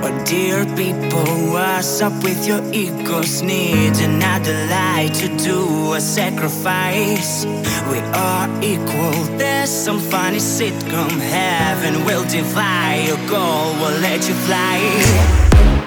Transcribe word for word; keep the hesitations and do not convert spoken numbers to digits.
Oh dear people, what's up with your egos? Need another lie to do a sacrifice. We are equal, there's some funny sitcom. Heaven will divide, your goal will let you fly.